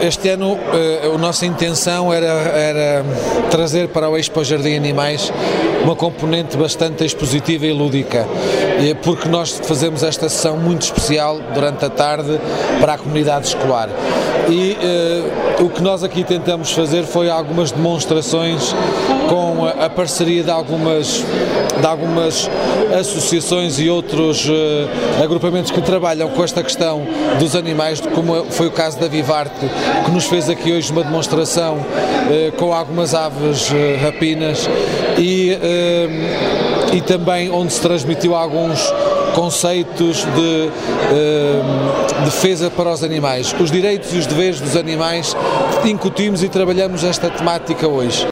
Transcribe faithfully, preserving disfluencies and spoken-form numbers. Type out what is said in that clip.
Este ano a nossa intenção era, era trazer para o Expo Jardim Animais uma componente bastante expositiva e lúdica, porque nós fazemos esta sessão muito especial durante a tarde para a comunidade escolar. E uh, o que nós aqui tentamos fazer foi algumas demonstrações com a, a parceria de algumas, de algumas associações e outros uh, agrupamentos que trabalham com esta questão dos animais, como foi o caso da Vivarte, que nos fez aqui hoje uma demonstração uh, com algumas aves uh, rapinas e, uh, e também onde se transmitiu alguns conceitos de uh, defesa para os animais. Os direitos e os deveres dos animais incutimos e trabalhamos esta temática hoje.